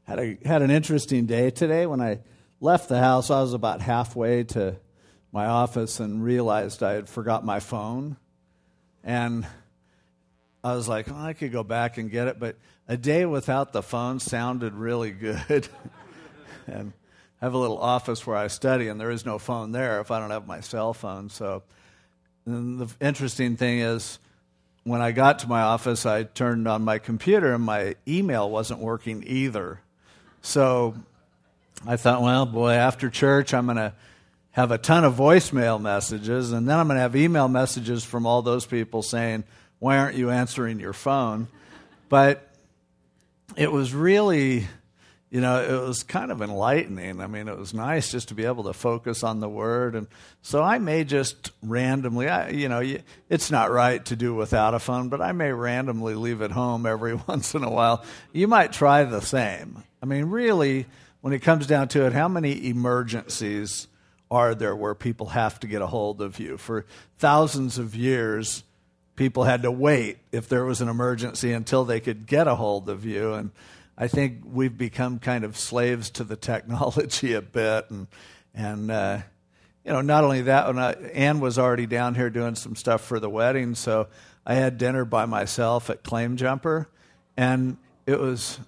Had an interesting day today. When I left the house, I was about halfway to my office and realized I had forgot my phone. And I was like, I could go back and get it, but a day without the phone sounded really good. And I have a little office where I study, and there is no phone there if I don't have my cell phone. So, and the interesting thing is, when I got to my office, I turned on my computer, and my email wasn't working either. So I thought, well, boy, after church, I'm going to have a ton of voicemail messages, and then I'm going to have email messages from all those people saying, why aren't you answering your phone? But it was really, it was kind of enlightening. I mean, it was nice just to be able to focus on the Word. And so I may just randomly, it's not right to do without a phone, but I may randomly leave it home every once in a while. You might try the same. I mean, really, when it comes down to it, how many emergencies are there where people have to get a hold of you? For thousands of years, people had to wait if there was an emergency until they could get a hold of you. And I think we've become kind of slaves to the technology a bit. And not only that, Ann was already down here doing some stuff for the wedding, so I had dinner by myself at Claim Jumper. And it was,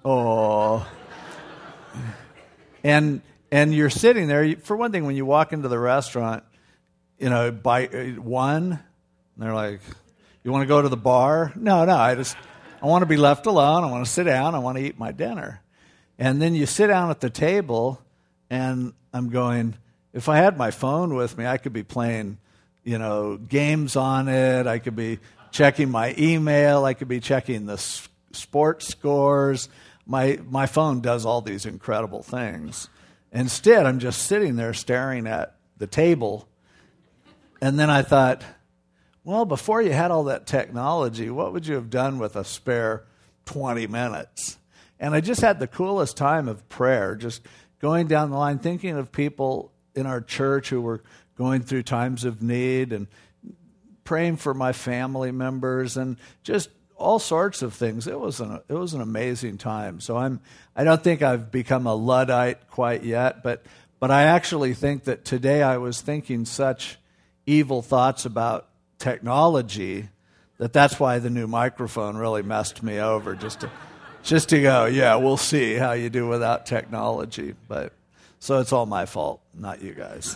And you're sitting there. For one thing, when you walk into the restaurant, by one, and they're like, you want to go to the bar? No, I want to be left alone. I want to sit down. I want to eat my dinner. And then you sit down at the table, and I'm going, if I had my phone with me, I could be playing, games on it. I could be checking my email. I could be checking the sports scores. My phone does all these incredible things. Instead, I'm just sitting there staring at the table. And then I thought, well, before you had all that technology, what would you have done with a spare 20 minutes? And I just had the coolest time of prayer, just going down the line, thinking of people in our church who were going through times of need and praying for my family members and just all sorts of things. It was an amazing time. So I don't think I've become a Luddite quite yet, but I actually think that today I was thinking such evil thoughts about technology that's why the new microphone really messed me over, just to go, yeah, we'll see how you do without technology. But so it's all my fault, not you guys.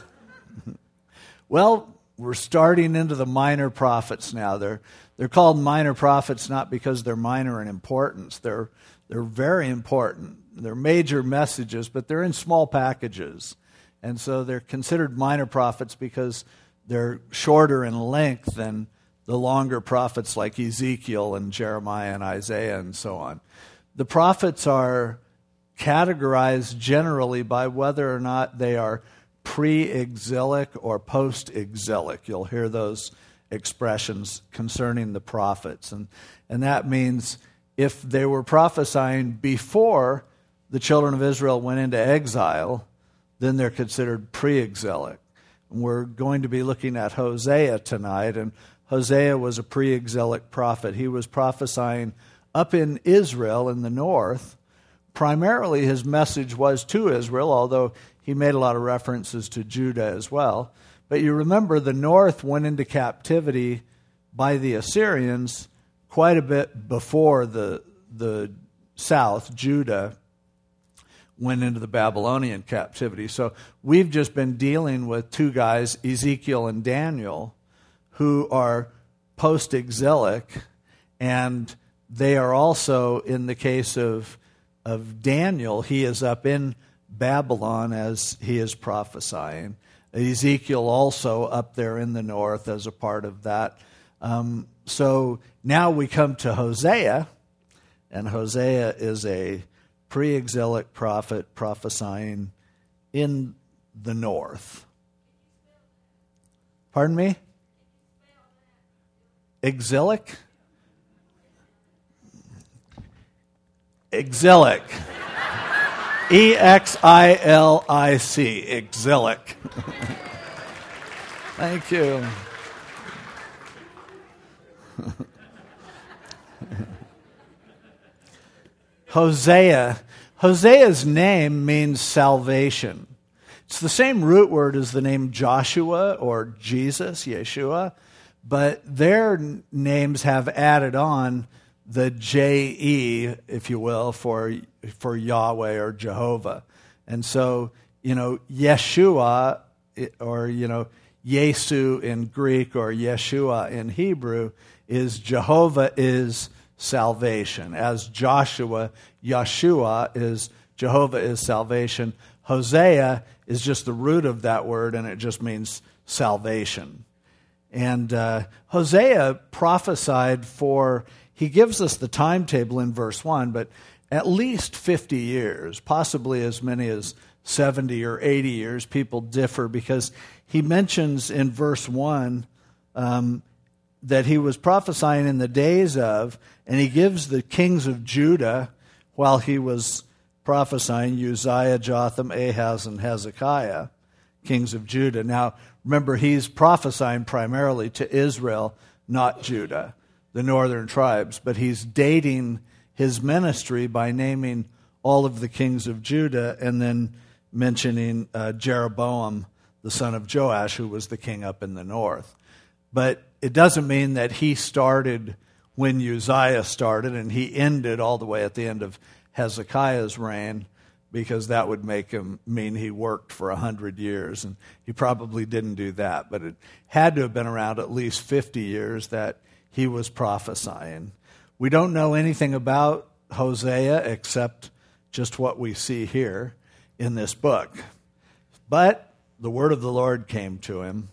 Well, we're starting into the minor prophets now. They're called minor prophets not because they're minor in importance. They're very important. They're major messages, but they're in small packages. And so they're considered minor prophets because they're shorter in length than the longer prophets like Ezekiel and Jeremiah and Isaiah and so on. The prophets are categorized generally by whether or not they are pre-exilic or post-exilic. You'll hear those expressions concerning the prophets. And that means if they were prophesying before the children of Israel went into exile, then they're considered pre-exilic. And we're going to be looking at Hosea tonight, and Hosea was a pre-exilic prophet. He was prophesying up in Israel in the north. Primarily his message was to Israel, although he made a lot of references to Judah as well. But you remember the north went into captivity by the Assyrians quite a bit before the south, Judah, went into the Babylonian captivity. So we've just been dealing with two guys, Ezekiel and Daniel, who are post-exilic, and they are also, in the case of Daniel, he is up in Babylon as he is prophesying. Ezekiel also up there in the north as a part of that. So now we come to Hosea, and Hosea is a pre-exilic prophet prophesying in the north. Pardon me? Exilic? Exilic. E-X-I-L-I-C. Exilic. Thank you. Hosea Hosea's name means salvation. It's the same root word as the name Joshua or Jesus, Yeshua, but their names have added on the J-E, if you will, for Yahweh or Jehovah. And so, Yeshua, or, Yesu in Greek or Yeshua in Hebrew, is Jehovah is salvation. As Joshua, Yeshua is Jehovah is salvation. Hosea is just the root of that word, and it just means salvation. And Hosea prophesied he gives us the timetable in verse 1, but at least 50 years, possibly as many as 70 or 80 years. People differ because he mentions in verse 1 that he was prophesying in the days of, and he gives the kings of Judah while he was prophesying, Uzziah, Jotham, Ahaz, and Hezekiah, kings of Judah. Now, remember, he's prophesying primarily to Israel, not Judah, the northern tribes, but he's dating his ministry by naming all of the kings of Judah and then mentioning Jeroboam, the son of Joash, who was the king up in the north. But it doesn't mean that he started when Uzziah started and he ended all the way at the end of Hezekiah's reign, because that would make him mean he worked for 100 years, and he probably didn't do that. But it had to have been around at least 50 years that he was prophesying. We don't know anything about Hosea except just what we see here in this book. But the word of the Lord came to him.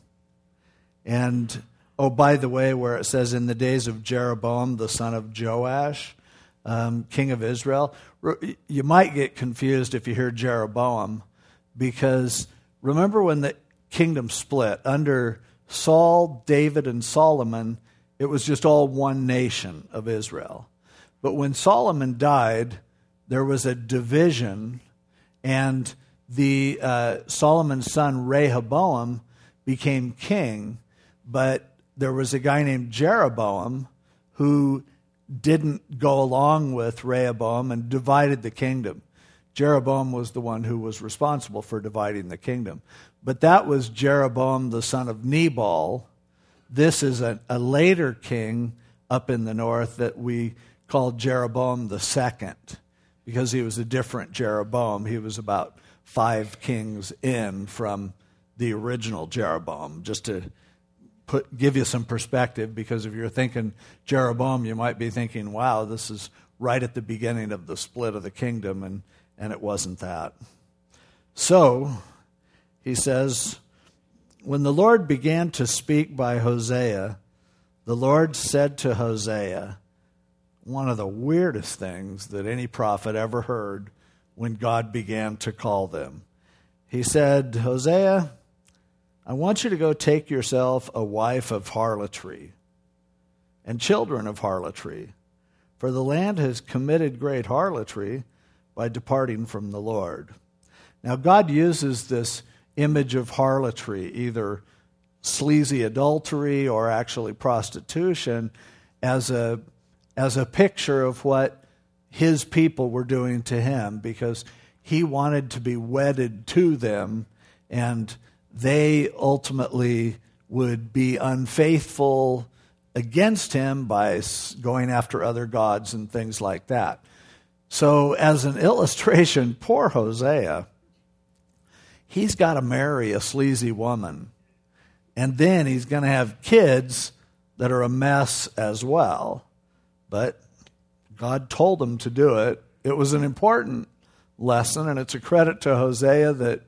And, by the way, where it says in the days of Jeroboam, the son of Joash, king of Israel, you might get confused if you hear Jeroboam, because remember when the kingdom split under Saul, David, and Solomon, it was just all one nation of Israel. But when Solomon died, there was a division, and the Solomon's son Rehoboam became king, but there was a guy named Jeroboam who didn't go along with Rehoboam and divided the kingdom. Jeroboam was the one who was responsible for dividing the kingdom. But that was Jeroboam, the son of Nebal. This is a later king up in the north that we call Jeroboam the second, because he was a different Jeroboam. He was about 5 kings in from the original Jeroboam, just to give you some perspective, because if you're thinking Jeroboam, you might be thinking, wow, this is right at the beginning of the split of the kingdom, and it wasn't that. So, he says, when the Lord began to speak by Hosea, the Lord said to Hosea, one of the weirdest things that any prophet ever heard when God began to call them. He said, Hosea, I want you to go take yourself a wife of harlotry and children of harlotry, for the land has committed great harlotry by departing from the Lord. Now, God uses this image of harlotry, either sleazy adultery or actually prostitution, as a picture of what his people were doing to him, because he wanted to be wedded to them, and they ultimately would be unfaithful against him by going after other gods and things like that. So as an illustration, poor Hosea, he's got to marry a sleazy woman, and then he's going to have kids that are a mess as well. But God told him to do it. It was an important lesson, and it's a credit to Hosea that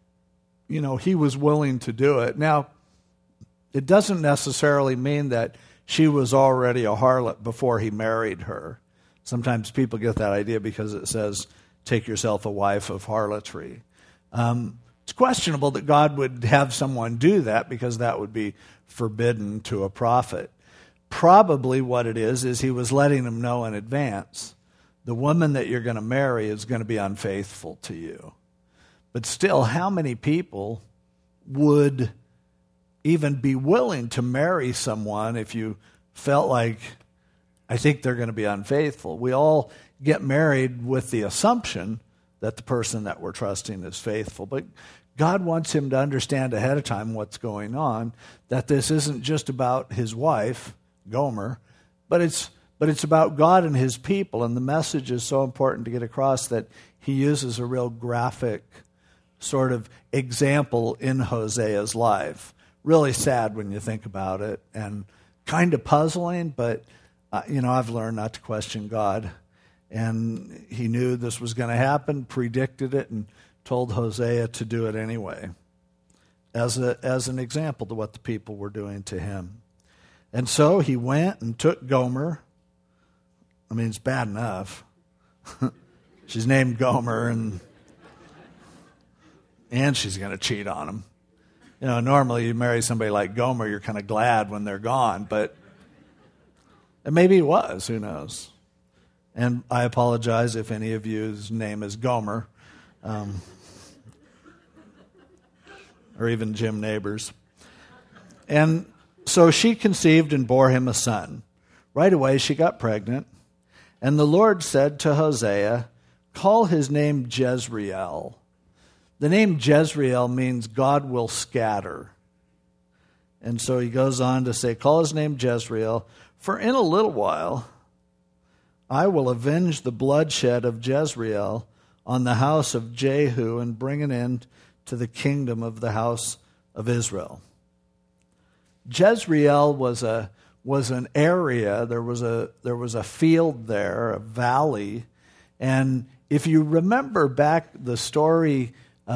he was willing to do it. Now, it doesn't necessarily mean that she was already a harlot before he married her. Sometimes people get that idea because it says, take yourself a wife of harlotry. It's questionable that God would have someone do that, because that would be forbidden to a prophet. Probably what it is he was letting them know in advance, the woman that you're going to marry is going to be unfaithful to you. But still, how many people would even be willing to marry someone if you felt like, I think they're going to be unfaithful? We all get married with the assumption that the person that we're trusting is faithful. But God wants him to understand ahead of time what's going on, that this isn't just about his wife, Gomer, but it's about God and his people. And the message is so important to get across that he uses a real graphic sort of example in Hosea's life. Really sad when you think about it, and kind of puzzling, but I've learned not to question God. And he knew this was going to happen, predicted it, and told Hosea to do it anyway, as an example to what the people were doing to him. And so he went and took Gomer. I mean, it's bad enough. She's named Gomer, and she's going to cheat on him. Normally you marry somebody like Gomer, you're kind of glad when they're gone, but and maybe he was, who knows? And I apologize if any of you's name is Gomer, or even Jim Neighbors. And so she conceived and bore him a son. Right away she got pregnant, and the Lord said to Hosea, "Call his name Jezreel." The name Jezreel means God will scatter. And so he goes on to say, call his name Jezreel, for in a little while I will avenge the bloodshed of Jezreel on the house of Jehu and bring an end to the kingdom of the house of Israel. Jezreel was an area, there was a field there, a valley, and if you remember back the story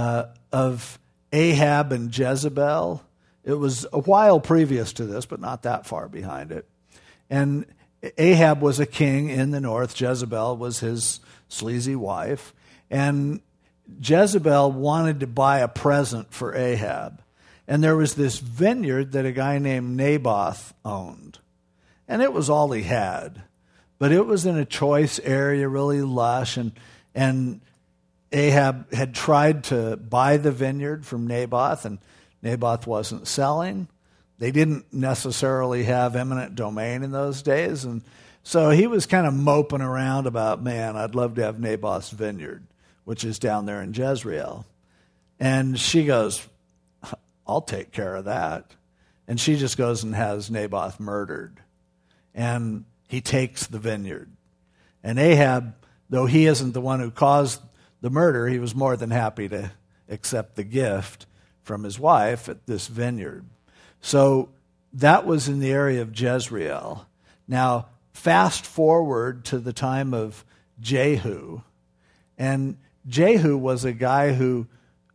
of Ahab and Jezebel, it was a while previous to this, but not that far behind it. And Ahab was a king in the north. Jezebel was his sleazy wife. And Jezebel wanted to buy a present for Ahab. And there was this vineyard that a guy named Naboth owned. And it was all he had. But it was in a choice area, really lush. And Ahab had tried to buy the vineyard from Naboth, and Naboth wasn't selling. They didn't necessarily have eminent domain in those days, and so he was kind of moping around about, man, I'd love to have Naboth's vineyard, which is down there in Jezreel. And she goes, I'll take care of that. And she just goes and has Naboth murdered. And he takes the vineyard. And Ahab, though he isn't the one who caused the murder, he was more than happy to accept the gift from his wife at this vineyard. So that was in the area of Jezreel. Now, fast forward to the time of Jehu. And Jehu was a guy who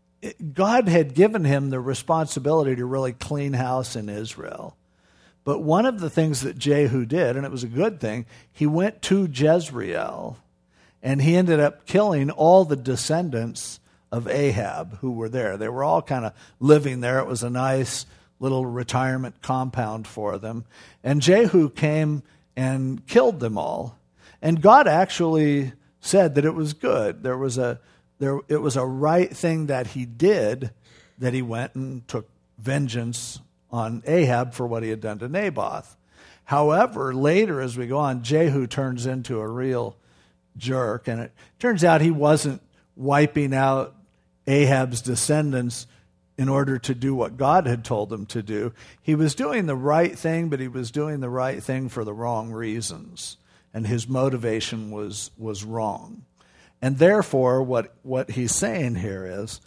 God had given him the responsibility to really clean house in Israel. But one of the things that Jehu did, and it was a good thing, he went to Jezreel. And he ended up killing all the descendants of Ahab who were there. They were all kind of living there. It was a nice little retirement compound for them. And Jehu came and killed them all. And God actually said that it was good. It was a right thing that he did, that he went and took vengeance on Ahab for what he had done to Naboth. However, later as we go on, Jehu turns into a real jerk, and it turns out he wasn't wiping out Ahab's descendants in order to do what God had told him to do. He was doing the right thing, but he was doing the right thing for the wrong reasons, and his motivation was wrong. And therefore, what he's saying here is,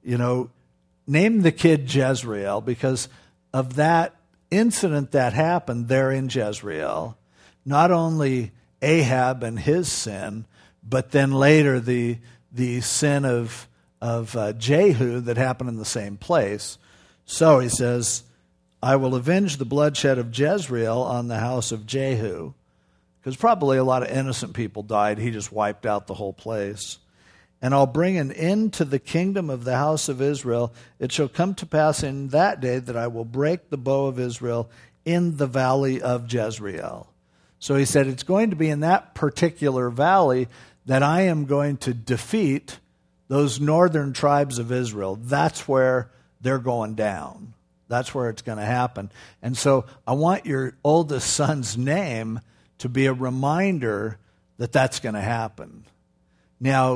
name the kid Jezreel because of that incident that happened there in Jezreel. Not only Ahab and his sin, but then later the sin of Jehu that happened in the same place. So he says, I will avenge the bloodshed of Jezreel on the house of Jehu. Because probably a lot of innocent people died. He just wiped out the whole place. And I'll bring an end to the kingdom of the house of Israel. It shall come to pass in that day that I will break the bow of Israel in the valley of Jezreel. So he said, it's going to be in that particular valley that I am going to defeat those northern tribes of Israel. That's where they're going down. That's where it's going to happen. And so I want your oldest son's name to be a reminder that that's going to happen. Now,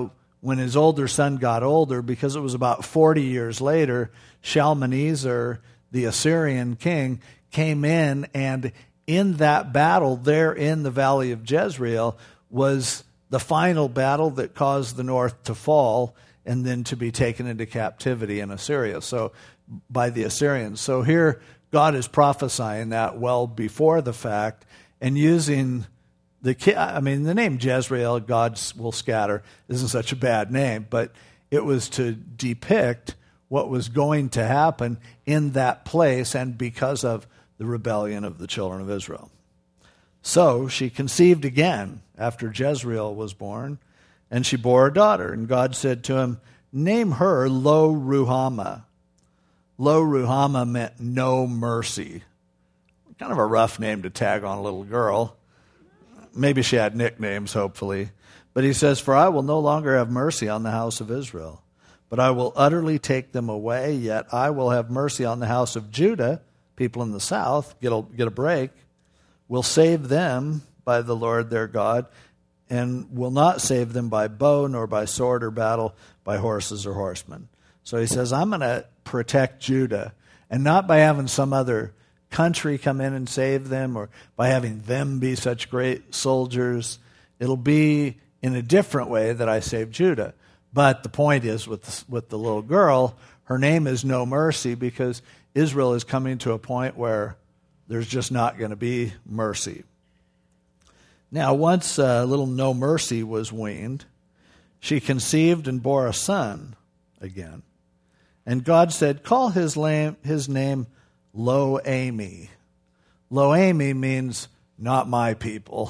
when his older son got older, because it was about 40 years later, Shalmaneser, the Assyrian king, came in, and in that battle there in the valley of Jezreel was the final battle that caused the north to fall and then to be taken into captivity in Assyria, so by the Assyrians. So here God is prophesying that well before the fact and using the name Jezreel, God will scatter, isn't such a bad name, but it was to depict what was going to happen in that place and because of the rebellion of the children of Israel. So she conceived again after Jezreel was born, and she bore a daughter. And God said to him, name her Lo-Ruhamah. Lo-Ruhamah meant no mercy. Kind of a rough name to tag on a little girl. Maybe she had nicknames, hopefully. But he says, for I will no longer have mercy on the house of Israel, but I will utterly take them away, yet I will have mercy on the house of Judah, people in the south, get a break, will save them by the Lord their God, and will not save them by bow, nor by sword or battle, by horses or horsemen. So he says, I'm going to protect Judah, and not by having some other country come in and save them, or by having them be such great soldiers. It'll be in a different way that I save Judah. But the point is, with the little girl, her name is No Mercy, because Israel is coming to a point where there's just not going to be mercy. Now, once little No Mercy was weaned, she conceived and bore a son again. And God said, call his name Lo-Ami. Lo-Ami means not my people.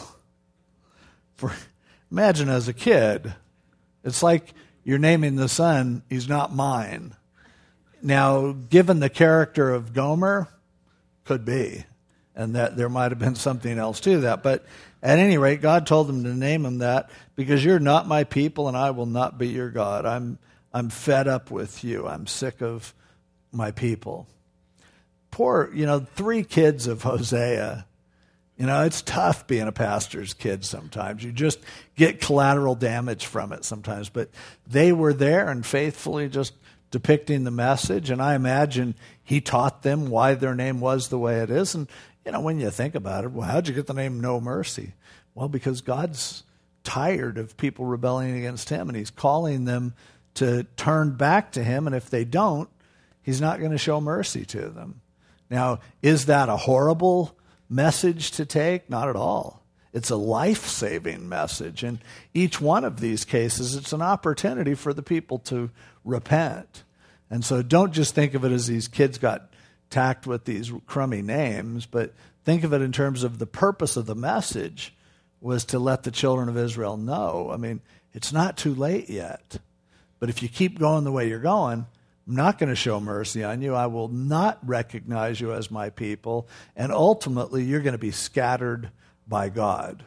Imagine as a kid, it's like you're naming the son, he's not mine. Now, given the character of Gomer, could be, and that there might have been something else to that. But at any rate, God told them to name him that, because you're not my people and I will not be your God. I'm fed up with you. I'm sick of my people. Poor, 3 kids of Hosea. It's tough being a pastor's kid sometimes. You just get collateral damage from it sometimes. But they were there and faithfully just depicting the message. And I imagine he taught them why their name was the way it is. And, when you think about it, well, how'd you get the name No Mercy? Well, because God's tired of people rebelling against him, and he's calling them to turn back to him. And if they don't, he's not going to show mercy to them. Now, is that a horrible message to take? Not at all. It's a life-saving message. And each one of these cases, it's an opportunity for the people to repent. And so don't just think of it as these kids got tacked with these crummy names, but think of it in terms of the purpose of the message was to let the children of Israel know. I mean, it's not too late yet. But if you keep going the way you're going, I'm not going to show mercy on you. I will not recognize you as my people. And ultimately, you're going to be scattered by God.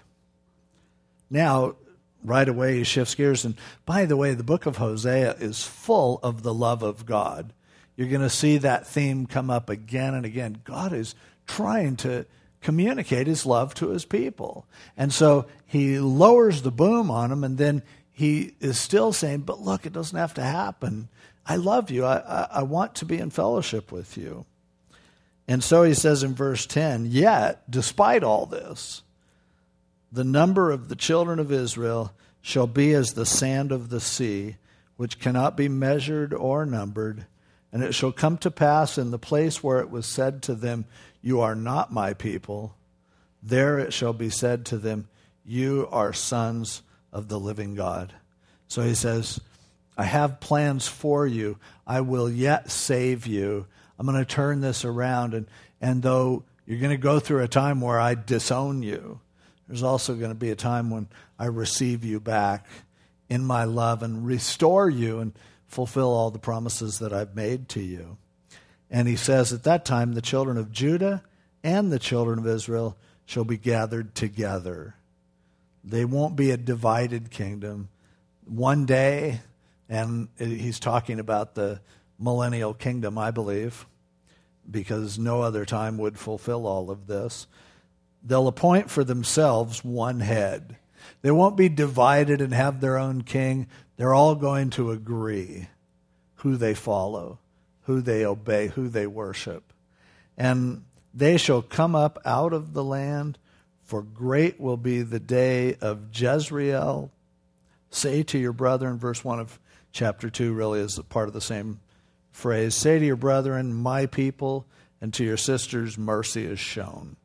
Now, right away, he shifts gears. And by the way, the book of Hosea is full of the love of God. You're going to see that theme come up again and again. God is trying to communicate his love to his people. And so he lowers the boom on them, and then he is still saying, but look, it doesn't have to happen. I love you. I want to be in fellowship with you. And so he says in verse 10, yet, despite all this, the number of the children of Israel shall be as the sand of the sea, which cannot be measured or numbered. And it shall come to pass in the place where it was said to them, you are not my people, there it shall be said to them, you are sons of the living God. So he says, I have plans for you. I will yet save you. I'm going to turn this around. And though you're going to go through a time where I disown you, there's also going to be a time when I receive you back in my love and restore you and fulfill all the promises that I've made to you. And he says, at that time, the children of Judah and the children of Israel shall be gathered together. They won't be a divided kingdom. One day, and he's talking about the millennial kingdom, I believe, because no other time would fulfill all of this. They'll appoint for themselves one head. They won't be divided and have their own king. They're all going to agree who they follow, who they obey, who they worship. And they shall come up out of the land, for great will be the day of Jezreel. Say to your brethren, verse 1 of chapter 2 really is a part of the same phrase. Say to your brethren, my people, and to your sisters, mercy is shown.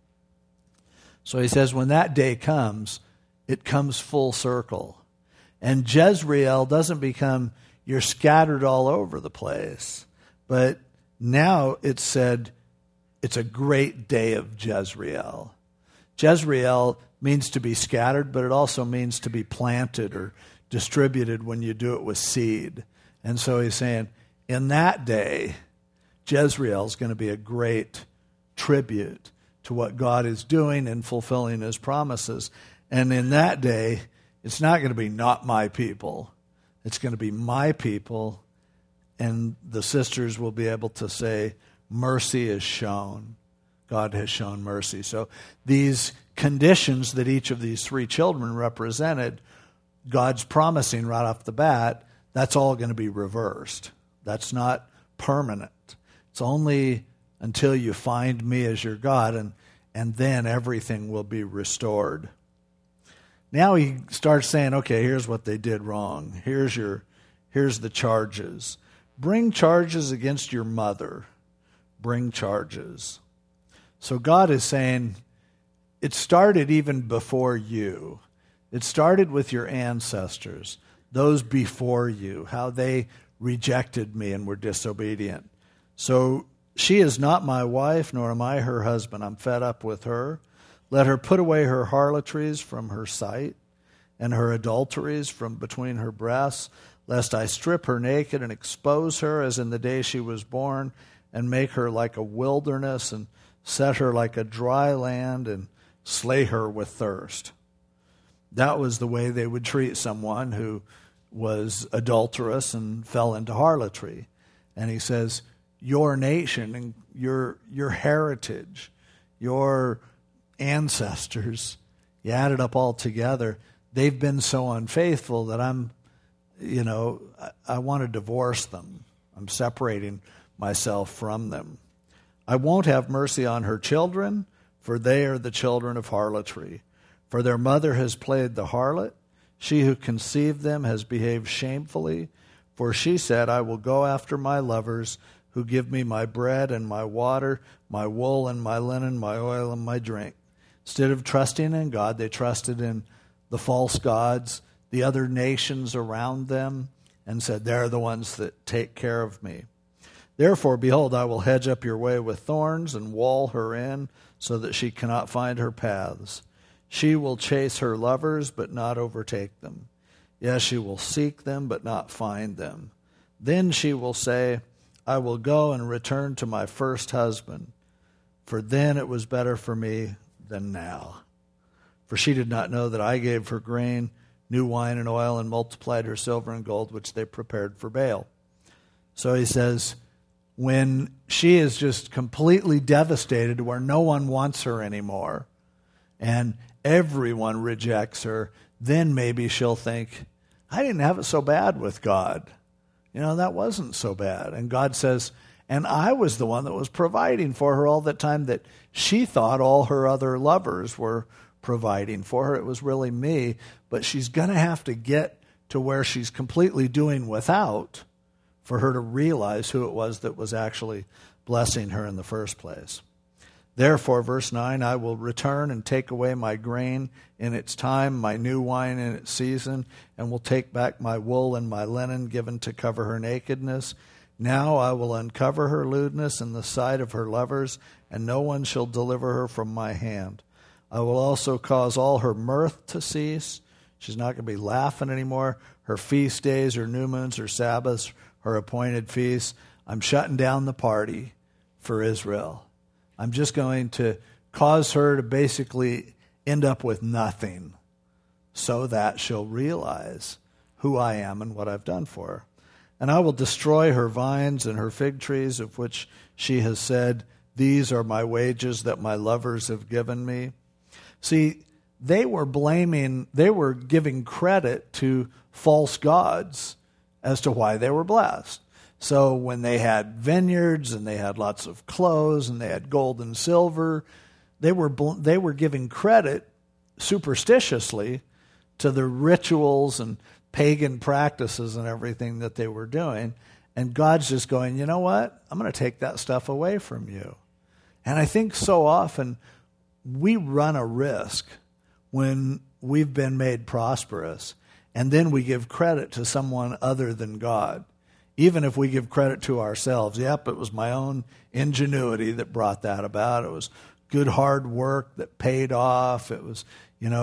So he says when that day comes, it comes full circle. And Jezreel doesn't become you're scattered all over the place. But now it's said it's a great day of Jezreel. Jezreel means to be scattered, but it also means to be planted or distributed when you do it with seed. And so he's saying, in that day, Jezreel is going to be a great tribute to what God is doing and fulfilling his promises. And in that day, it's not going to be not my people. It's going to be my people. And the sisters will be able to say, mercy is shown. God has shown mercy. So these conditions that each of these three children represented, God's promising right off the bat, that's all going to be reversed. That's not permanent. It's only until you find me as your God, and then everything will be restored. Now he starts saying, okay, here's what they did wrong. Here's the charges. Bring charges against your mother. Bring charges. So God is saying, it started even before you. It started with your ancestors, those before you, how they rejected me and were disobedient. So she is not my wife, nor am I her husband. I'm fed up with her. Let her put away her harlotries from her sight, and her adulteries from between her breasts, lest I strip her naked and expose her as in the day she was born, and make her like a wilderness, and set her like a dry land, and slay her with thirst. That was the way they would treat someone who was adulterous and fell into harlotry. And he says, your nation and your heritage, your ancestors, you add it up all together, they've been so unfaithful that I want to divorce them. I'm separating myself from them. I won't have mercy on her children, for they are the children of harlotry. For their mother has played the harlot. She who conceived them has behaved shamefully. For she said, I will go after my lovers, who give me my bread and my water, my wool and my linen, my oil and my drink. Instead of trusting in God, they trusted in the false gods, the other nations around them, and said, they're the ones that take care of me. Therefore, behold, I will hedge up your way with thorns and wall her in, so that she cannot find her paths. She will chase her lovers, but not overtake them. Yes, she will seek them, but not find them. Then she will say, I will go and return to my first husband, for then it was better for me than now. For she did not know that I gave her grain, new wine and oil, and multiplied her silver and gold, which they prepared for Baal. So he says, when she is just completely devastated where no one wants her anymore and everyone rejects her, then maybe she'll think, I didn't have it so bad with God. That wasn't so bad. And God says, and I was the one that was providing for her all the time that she thought all her other lovers were providing for her. It was really me. But she's going to have to get to where she's completely doing without for her to realize who it was that was actually blessing her in the first place. Therefore, verse 9, I will return and take away my grain in its time, my new wine in its season, and will take back my wool and my linen given to cover her nakedness. Now I will uncover her lewdness in the sight of her lovers, and no one shall deliver her from my hand. I will also cause all her mirth to cease. She's not going to be laughing anymore. Her feast days, her new moons, her Sabbaths, her appointed feasts. I'm shutting down the party for Israel. I'm just going to cause her to basically end up with nothing so that she'll realize who I am and what I've done for her. And I will destroy her vines and her fig trees, of which she has said, these are my wages that my lovers have given me. See, they were giving credit to false gods as to why they were blessed. So when they had vineyards and they had lots of clothes and they had gold and silver, they were giving credit superstitiously to the rituals and pagan practices and everything that they were doing. And God's just going, you know what? I'm going to take that stuff away from you. And I think so often we run a risk when we've been made prosperous, and then we give credit to someone other than God. Even if we give credit to ourselves, yep, it was my own ingenuity that brought that about. It was good hard work that paid off. It was,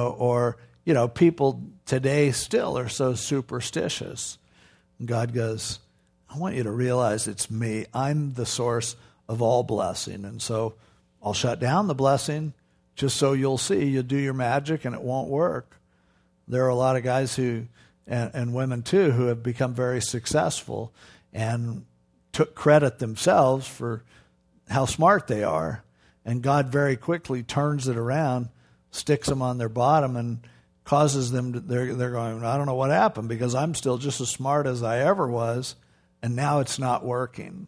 people today still are so superstitious. And God goes, I want you to realize it's me. I'm the source of all blessing. And so I'll shut down the blessing just so you'll see. You'll do your magic and it won't work. There are a lot of guys who, and women too, who have become very successful and took credit themselves for how smart they are. And God very quickly turns it around, sticks them on their bottom, and causes them to, they're going, I don't know what happened, because I'm still just as smart as I ever was, and now it's not working.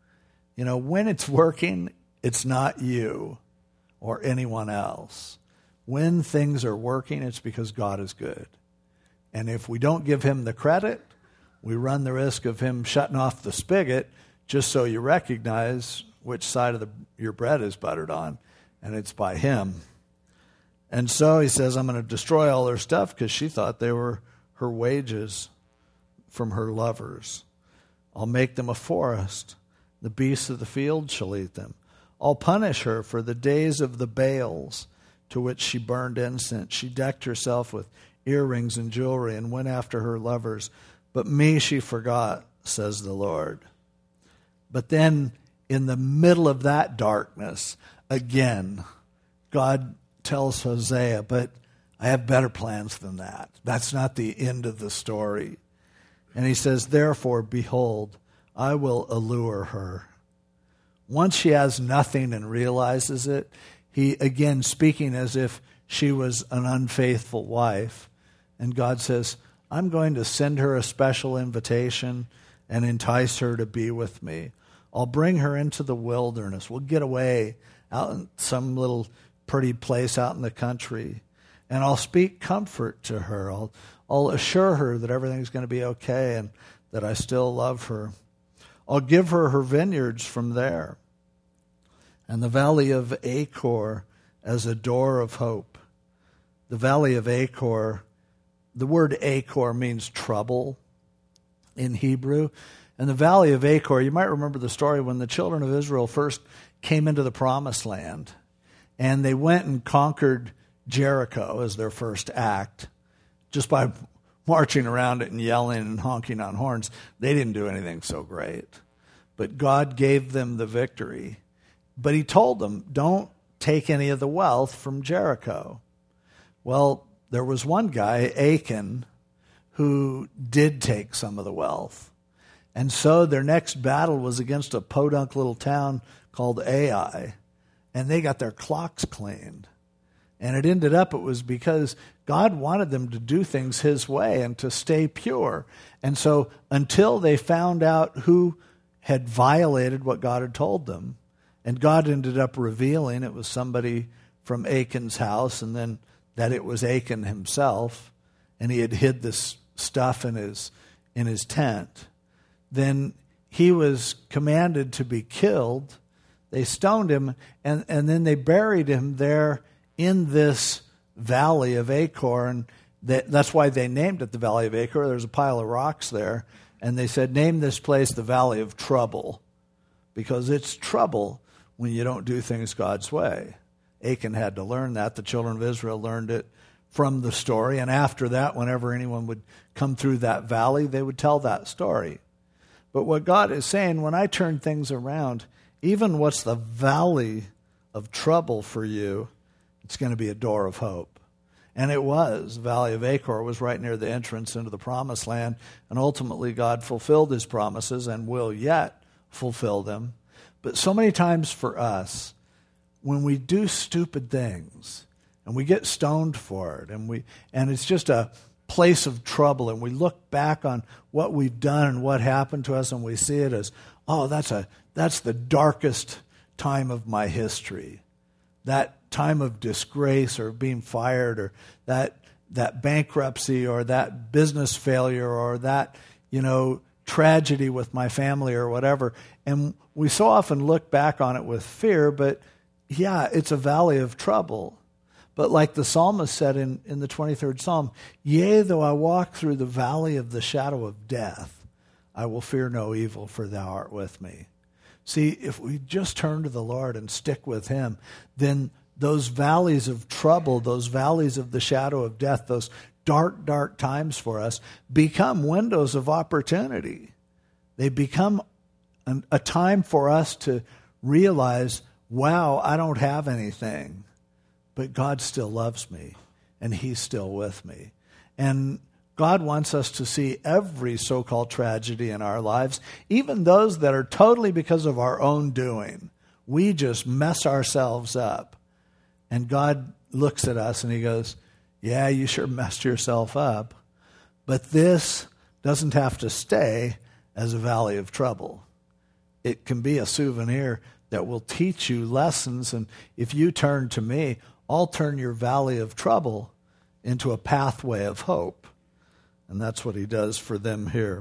When it's working, it's not you or anyone else. When things are working, it's because God is good. And if we don't give him the credit, we run the risk of him shutting off the spigot just so you recognize which side of your bread is buttered on, and it's by him. And so he says, I'm going to destroy all their stuff, because she thought they were her wages from her lovers. I'll make them a forest. The beasts of the field shall eat them. I'll punish her for the days of the Baals to which she burned incense. She decked herself with earrings and jewelry and went after her lovers. But me she forgot, says the Lord. But then in the middle of that darkness, again, God tells Hosea, but I have better plans than that. That's not the end of the story. And he says, therefore, behold, I will allure her. Once she has nothing and realizes it, he, again, speaking as if she was an unfaithful wife. And God says, I'm going to send her a special invitation and entice her to be with me. I'll bring her into the wilderness. We'll get away out in some little pretty place out in the country. And I'll speak comfort to her. I'll assure her that everything's going to be okay and that I still love her. I'll give her her vineyards from there, and the valley of Achor as a door of hope. The valley of Achor, the word Achor means trouble in Hebrew. And the valley of Achor, you might remember the story when the children of Israel first came into the promised land, and they went and conquered Jericho as their first act, just by marching around it and yelling and honking on horns. They didn't do anything so great. But God gave them the victory. But he told them, don't take any of the wealth from Jericho. Well, there was one guy, Achan, who did take some of the wealth. And so their next battle was against a podunk little town called Ai. And they got their clocks cleaned. And it was because God wanted them to do things his way and to stay pure. And so until they found out who had violated what God had told them, and God ended up revealing it was somebody from Achan's house, and then that it was Achan himself, and he had hid this stuff in his tent, then he was commanded to be killed. They stoned him, and then they buried him there in this valley of Achor, and that's why they named it the Valley of Achor. There's a pile of rocks there, and they said, name this place the Valley of Trouble, because it's trouble when you don't do things God's way. Achan had to learn that. The children of Israel learned it from the story, and after that, whenever anyone would come through that valley, they would tell that story. But what God is saying, when I turn things around, even what's the valley of trouble for you, it's going to be a door of hope. And it was. The Valley of Achor was right near the entrance into the Promised Land, and ultimately God fulfilled his promises and will yet fulfill them. But so many times for us, when we do stupid things and we get stoned for it, and it's just a place of trouble, and we look back on what we've done and what happened to us, and we see it as, oh, that's the darkest time of my history. That time of disgrace or being fired or that bankruptcy or that business failure or that, tragedy with my family or whatever. And we so often look back on it with fear, but yeah, it's a valley of trouble. But like the psalmist said in the 23rd Psalm, yea, though I walk through the valley of the shadow of death, I will fear no evil, for thou art with me. See, if we just turn to the Lord and stick with him, then those valleys of trouble, those valleys of the shadow of death, those dark, dark times for us become windows of opportunity. They become a time for us to realize, wow, I don't have anything, but God still loves me, and he's still with me. And God wants us to see every so-called tragedy in our lives, even those that are totally because of our own doing. We just mess ourselves up. And God looks at us and he goes, yeah, you sure messed yourself up, but this doesn't have to stay as a valley of trouble. It can be a souvenir that will teach you lessons, and if you turn to me, I'll turn your valley of trouble into a pathway of hope. And that's what he does for them here.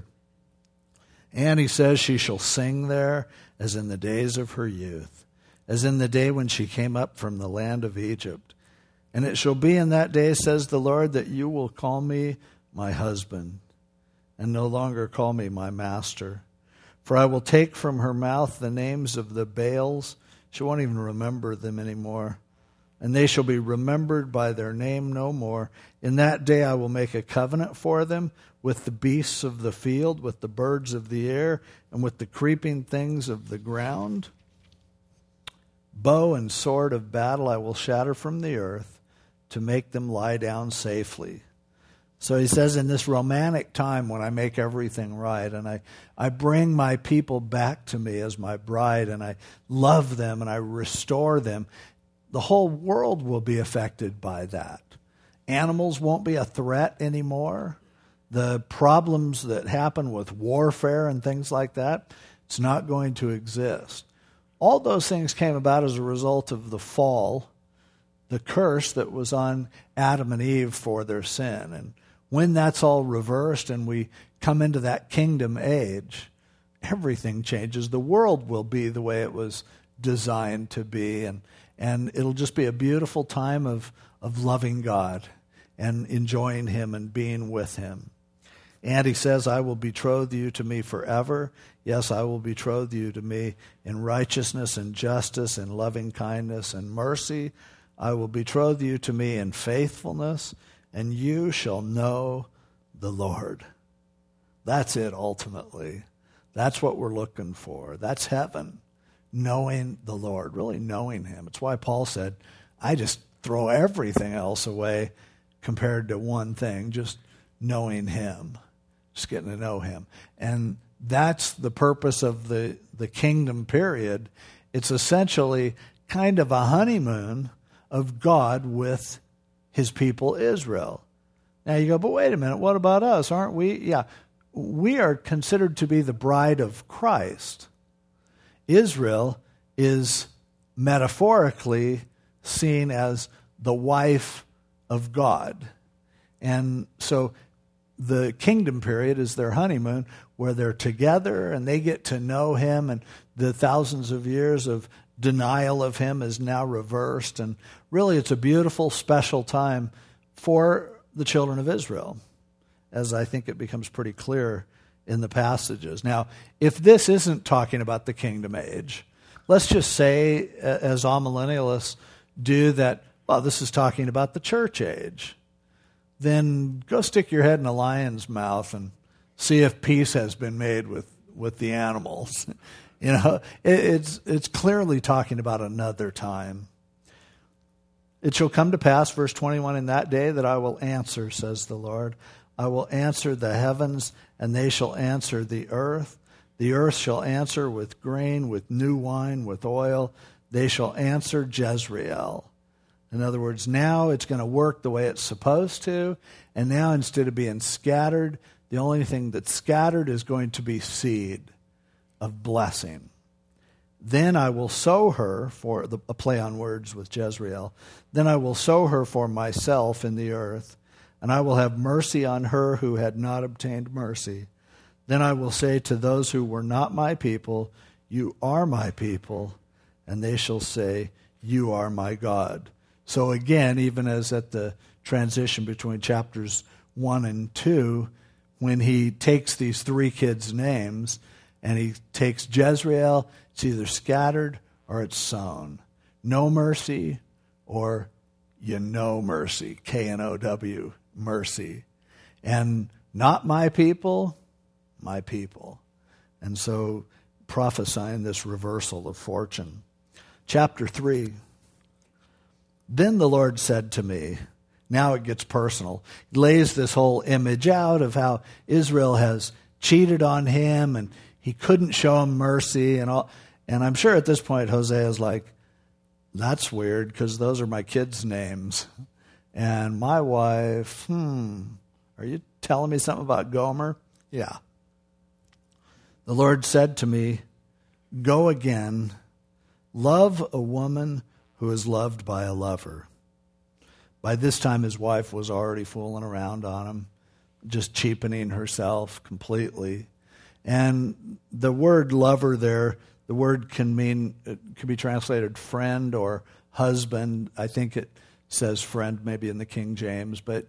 And he says she shall sing there as in the days of her youth, as in the day when she came up from the land of Egypt. And it shall be in that day, says the Lord, that you will call me my husband, and no longer call me my master. For I will take from her mouth the names of the Baals. She won't even remember them anymore. And they shall be remembered by their name no more. In that day I will make a covenant for them with the beasts of the field, with the birds of the air, and with the creeping things of the ground. Bow and sword of battle I will shatter from the earth, to make them lie down safely. So he says, in this romantic time when I make everything right and I bring my people back to me as my bride and I love them and I restore them, the whole world will be affected by that. Animals won't be a threat anymore. The problems that happen with warfare and things like that, it's not going to exist. All those things came about as a result of the fall, the curse that was on Adam and Eve for their sin. And when that's all reversed and we come into that kingdom age, everything changes. The world will be the way it was designed to be, and it'll just be a beautiful time of loving God and enjoying him and being with him. And he says, I will betroth you to me forever. Yes, I will betroth you to me in righteousness and justice and loving kindness and mercy. I will betroth you to me in faithfulness, and you shall know the Lord. That's it ultimately. That's what we're looking for. That's heaven, knowing the Lord, really knowing him. It's why Paul said, I just throw everything else away compared to one thing, just knowing him, just getting to know him. And that's the purpose of the kingdom period. It's essentially kind of a honeymoon of God with his people Israel. Now you go, but wait a minute, what about us? Aren't we? Yeah, we are considered to be the bride of Christ. Israel is metaphorically seen as the wife of God. And so the kingdom period is their honeymoon where they're together and they get to know him, and the thousands of years of denial of him is now reversed. And really it's a beautiful, special time for the children of Israel, as I think it becomes pretty clear in the passages. Now, if this isn't talking about the kingdom age, let's just say, as amillennialists do, that, well, this is talking about the church age. Then go stick your head in a lion's mouth and see if peace has been made with the animals. You know, it's clearly talking about another time. It shall come to pass, verse 21, in that day that I will answer, says the Lord. I will answer the heavens, and they shall answer the earth. The earth shall answer with grain, with new wine, with oil. They shall answer Jezreel. In other words, now it's going to work the way it's supposed to, and now instead of being scattered, the only thing that's scattered is going to be seed of blessing. Then I will sow her, for a play on words with Jezreel, then I will sow her for myself in the earth, and I will have mercy on her who had not obtained mercy. Then I will say to those who were not my people, you are my people, and they shall say, you are my God. So again, even as at the transition between chapters 1 and 2, when he takes these three kids' names and he takes Jezreel, it's either scattered or it's sown. No mercy or you know mercy, K-N-O-W, mercy. And not my people, my people. And so prophesying this reversal of fortune. Chapter 3. Then the Lord said to me, now it gets personal. He lays this whole image out of how Israel has cheated on him and he couldn't show him mercy and all. And I'm sure at this point Hosea is like, that's weird because those are my kids' names. And my wife, are you telling me something about Gomer? Yeah. The Lord said to me, go again, love a woman who is loved by a lover. By this time, his wife was already fooling around on him, just cheapening herself completely. And the word lover there, the word can be translated friend or husband. I think it says friend maybe in the King James, but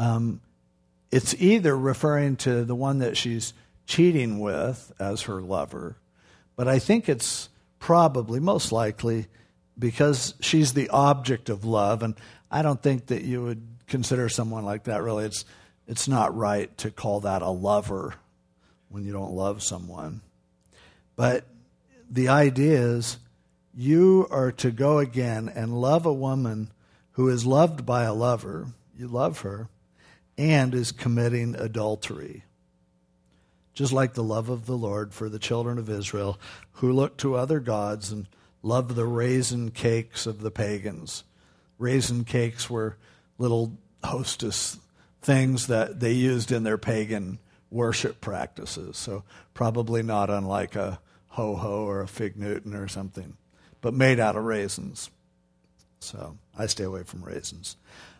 it's either referring to the one that she's cheating with as her lover, but I think it's probably most likely because she's the object of love, and I don't think that you would consider someone like that really. It's not right to call that a lover when you don't love someone. But the idea is you are to go again and love a woman who is loved by a lover, you love her, and is committing adultery. Just like the love of the Lord for the children of Israel who look to other gods and love the raisin cakes of the pagans. Raisin cakes were little hostess things that they used in their pagan worship practices. So probably not unlike a ho-ho or a fig Newton or something, but made out of raisins. So I stay away from raisins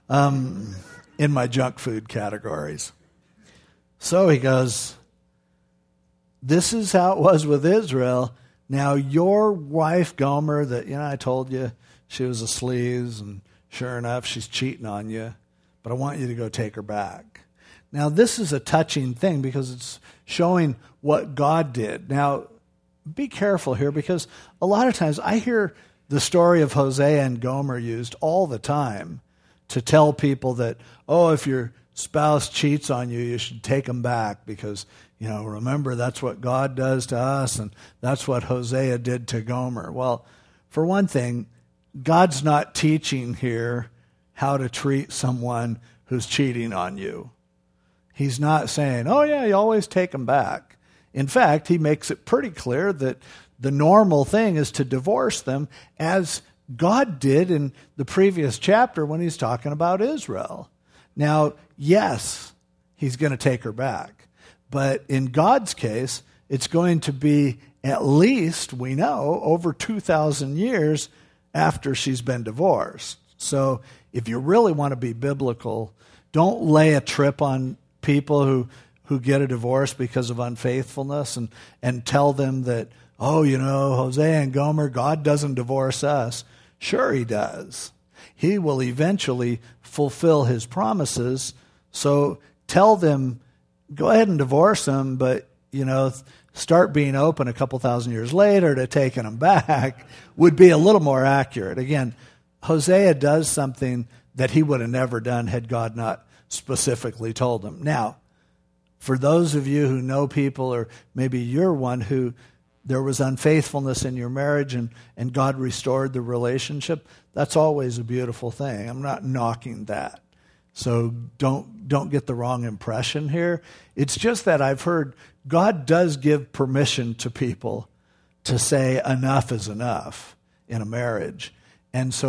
in my junk food categories. So he goes, this is how it was with Israel. Now your wife Gomer, that I told you she was a sleaze, and sure enough she's cheating on you, but I want you to go take her back. Now this is a touching thing because it's showing what God did. Now be careful here because a lot of times I hear the story of Hosea and Gomer used all the time to tell people that, if your spouse cheats on you, you should take them back because, remember that's what God does to us and that's what Hosea did to Gomer. Well, for one thing, God's not teaching here how to treat someone who's cheating on you. He's not saying, you always take them back. In fact, he makes it pretty clear that the normal thing is to divorce them, as God did in the previous chapter when he's talking about Israel. Now, yes, he's going to take her back. But in God's case, it's going to be at least, we know, over 2,000 years after she's been divorced. So if you really want to be biblical, don't lay a trip on people who get a divorce because of unfaithfulness and tell them that, Hosea and Gomer, God doesn't divorce us. Sure he does. He will eventually fulfill his promises. So tell them, go ahead and divorce them, but, start being open a couple thousand years later to taking them back would be a little more accurate. Again, Hosea does something that he would have never done had God not specifically told him. Now, for those of you who know people, or maybe you're one who there was unfaithfulness in your marriage and God restored the relationship, that's always a beautiful thing. I'm not knocking that. So don't get the wrong impression here. It's just that I've heard God does give permission to people to say enough is enough in a marriage. And so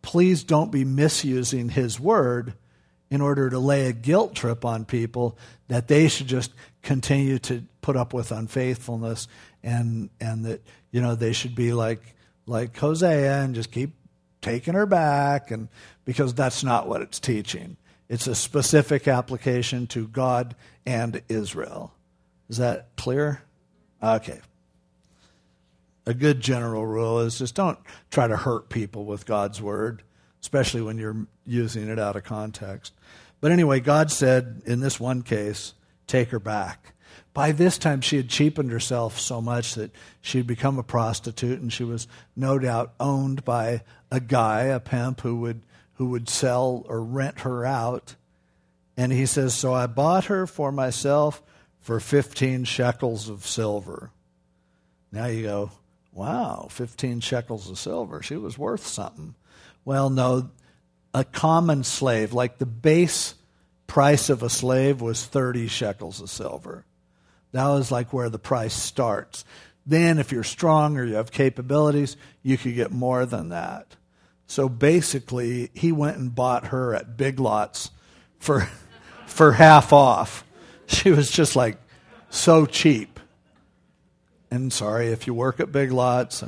please don't be misusing his word in order to lay a guilt trip on people that they should just continue to put up with unfaithfulness and that, they should be like Hosea and just keep taking her back, and because that's not what it's teaching. It's a specific application to God and Israel. Is that clear? Okay. A good general rule is just don't try to hurt people with God's word, especially when you're using it out of context. But anyway, God said in this one case, take her back. By this time, she had cheapened herself so much that she had become a prostitute, and she was no doubt owned by a guy, a pimp, who would sell or rent her out. And he says, so I bought her for myself for 15 shekels of silver. Now you go, wow, 15 shekels of silver. She was worth something. Well, no, a common slave, like the base price of a slave was 30 shekels of silver. That was like where the price starts. Then if you're strong or you have capabilities, you could get more than that. So basically, he went and bought her at Big Lots for half off. She was just like so cheap. And sorry if you work at Big Lots.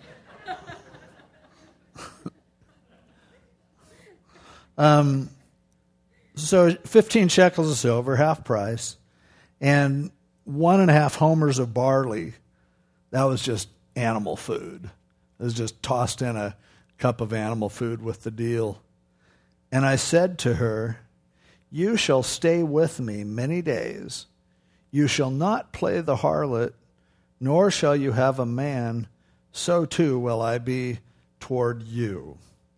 So 15 shekels of silver, half price, and 1.5 homers of barley. That was just animal food. It was just tossed in a cup of animal food with the deal. And I said to her, you shall stay with me many days. You shall not play the harlot, nor shall you have a man. So too will I be toward you.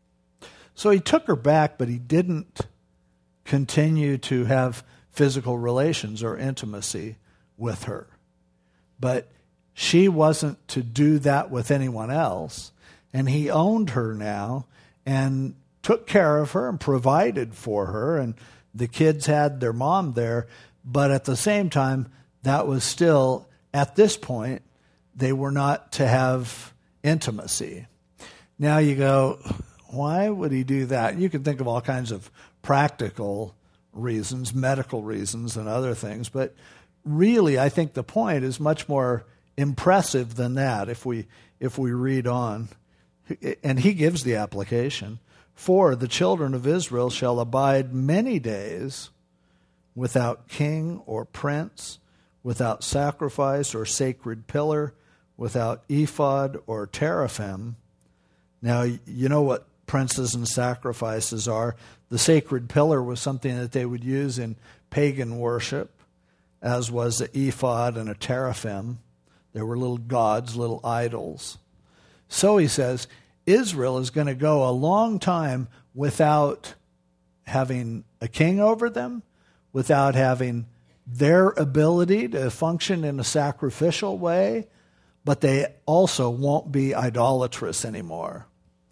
So he took her back, but he didn't continue to have physical relations or intimacy with her. But she wasn't to do that with anyone else. And he owned her now and took care of her and provided for her. And the kids had their mom there. But at the same time, that was still, at this point, they were not to have intimacy. Now you go, why would he do that? You can think of all kinds of practical reasons, medical reasons, and other things. But really, I think the point is much more impressive than that if we read on. And he gives the application. For the children of Israel shall abide many days without king or prince, without sacrifice or sacred pillar, without ephod or teraphim. Now, you know what princes and sacrifices are. The sacred pillar was something that they would use in pagan worship, as was the ephod and a teraphim. There were little gods, little idols. So he says, Israel is going to go a long time without having a king over them, without having their ability to function in a sacrificial way, but they also won't be idolatrous anymore.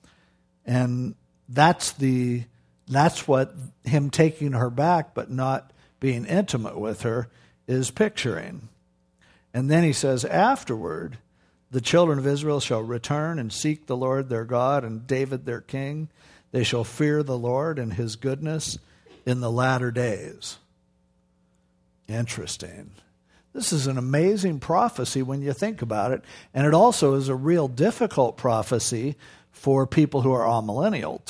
And that's what him taking her back but not being intimate with her is picturing. And then he says, afterward, the children of Israel shall return and seek the Lord their God and David their king. They shall fear the Lord and his goodness in the latter days. Interesting. This is an amazing prophecy when you think about it. And it also is a real difficult prophecy for people who are amillennial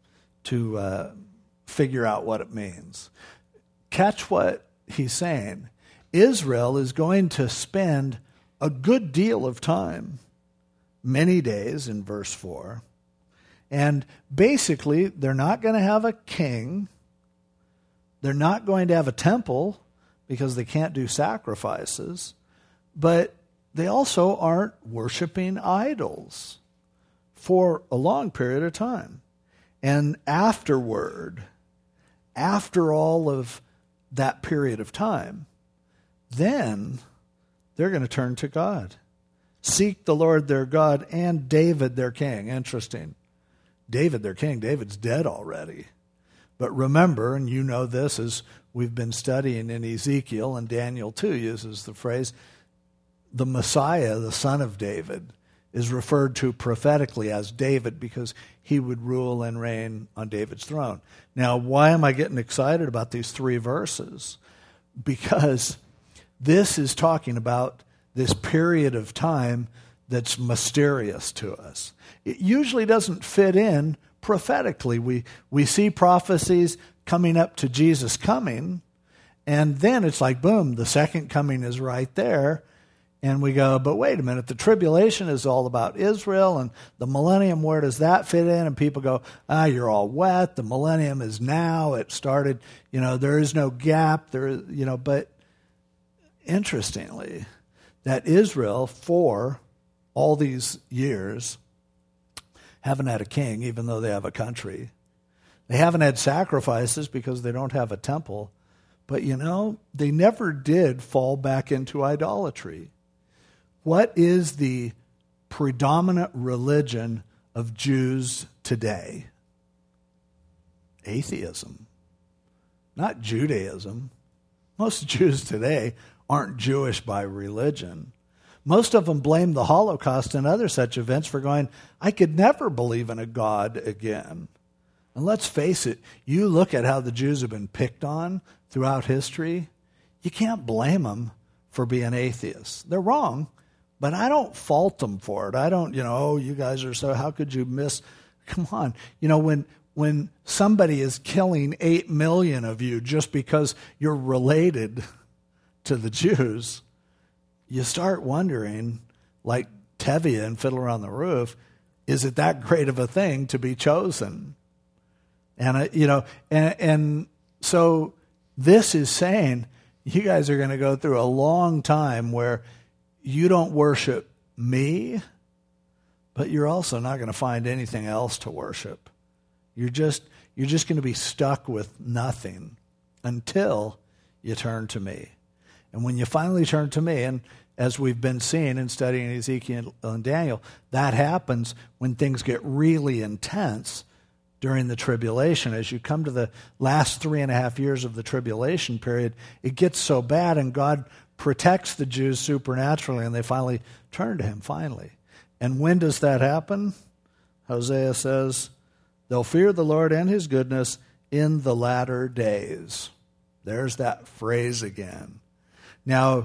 to figure out what it means. Catch what he's saying. Israel is going to spend a good deal of time, many days in verse 4, and basically they're not going to have a king. They're not going to have a temple because they can't do sacrifices, but they also aren't worshiping idols for a long period of time. And afterward, after all of that period of time, then they're going to turn to God. Seek the Lord their God and David their king. Interesting. David their king. David's dead already. But remember, and you know this as we've been studying in Ezekiel, and Daniel too uses the phrase, the Messiah, the son of David, is referred to prophetically as David because he would rule and reign on David's throne. Now, why am I getting excited about these 3 verses? Because this is talking about this period of time that's mysterious to us. It usually doesn't fit in prophetically. We see prophecies coming up to Jesus coming, and then it's like, boom, the second coming is right there. And we go, but wait a minute, the tribulation is all about Israel, and the millennium, where does that fit in? And people go, you're all wet. The millennium is now. It started, there is no gap. But interestingly, that Israel, for all these years, haven't had a king, even though they have a country. They haven't had sacrifices because they don't have a temple. But, they never did fall back into idolatry. What is the predominant religion of Jews today? Atheism, not Judaism. Most Jews today aren't Jewish by religion. Most of them blame the Holocaust and other such events for going, I could never believe in a God again. And let's face it, you look at how the Jews have been picked on throughout history, you can't blame them for being atheists. They're wrong, but I don't fault them for it. I don't, you guys are so, how could you miss? Come on. When somebody is killing 8 million of you just because you're related to the Jews, you start wondering, like Tevye and Fiddler on the Roof, is it that great of a thing to be chosen? And, and so this is saying you guys are going to go through a long time where you don't worship me, but you're also not going to find anything else to worship. You're just going to be stuck with nothing until you turn to me. And when you finally turn to me, and as we've been seeing and studying Ezekiel and Daniel, that happens when things get really intense during the tribulation. As you come to the last 3.5 years of the tribulation period, it gets so bad, and God protects the Jews supernaturally, and they finally turn to him, finally. And when does that happen? Hosea says, they'll fear the Lord and his goodness in the latter days. There's that phrase again. Now,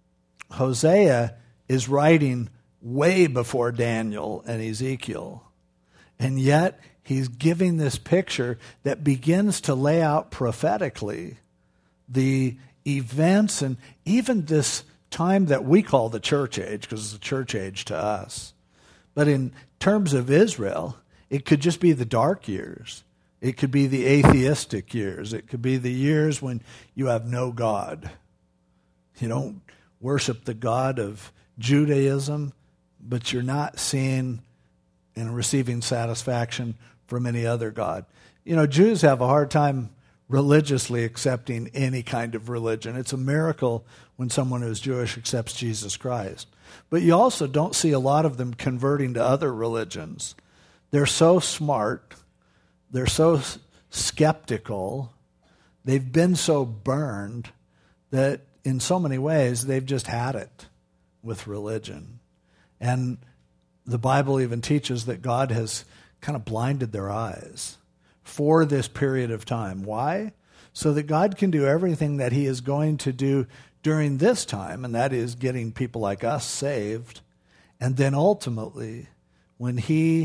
Hosea is writing way before Daniel and Ezekiel, and yet he's giving this picture that begins to lay out prophetically the events and even this time that we call the church age, because it's a church age to us. But in terms of Israel, it could just be the dark years. It could be the atheistic years. It could be the years when you have no God. You don't worship the God of Judaism, but you're not seeing and receiving satisfaction from any other God. Jews have a hard time religiously accepting any kind of religion. It's a miracle when someone who's Jewish accepts Jesus Christ. But you also don't see a lot of them converting to other religions. They're so smart. They're so skeptical. They've been so burned that in so many ways they've just had it with religion. And the Bible even teaches that God has kind of blinded their eyes for this period of time. Why? So that God can do everything that he is going to do during this time, and that is getting people like us saved. And then ultimately, when he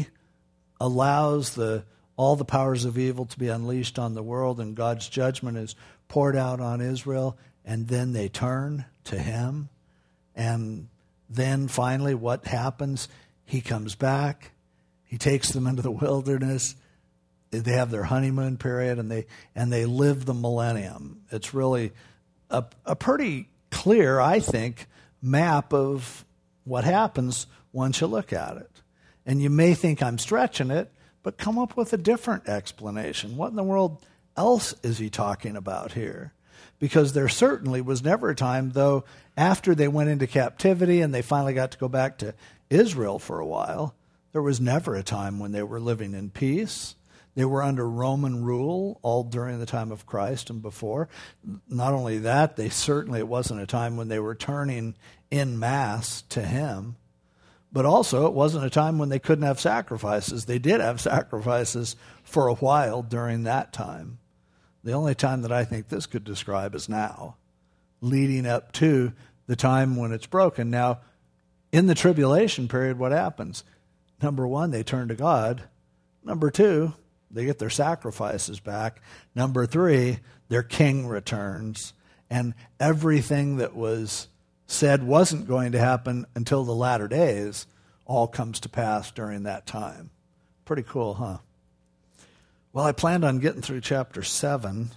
allows all the powers of evil to be unleashed on the world and God's judgment is poured out on Israel, and then they turn to him, and then finally what happens? He comes back. He takes them into the wilderness. They have their honeymoon period, and they live the millennium. It's really a pretty clear, I think, map of what happens once you look at it. And you may think I'm stretching it, but come up with a different explanation. What in the world else is he talking about here? Because there certainly was never a time, though, after they went into captivity and they finally got to go back to Israel for a while, there was never a time when they were living in peace. They were under Roman rule all during the time of Christ and before. Not only that, it wasn't a time when they were turning en masse to him. But also, it wasn't a time when they couldn't have sacrifices. They did have sacrifices for a while during that time. The only time that I think this could describe is now, leading up to the time when it's broken. Now, in the tribulation period, what happens? Number one, they turn to God. Number two, they get their sacrifices back. Number three, their king returns. And everything that was said wasn't going to happen until the latter days all comes to pass during that time. Pretty cool, huh? Well, I planned on getting through chapter 7.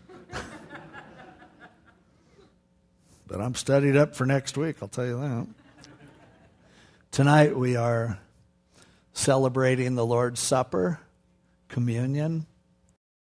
But I'm studied up for next week, I'll tell you that. Tonight we are celebrating the Lord's Supper, communion.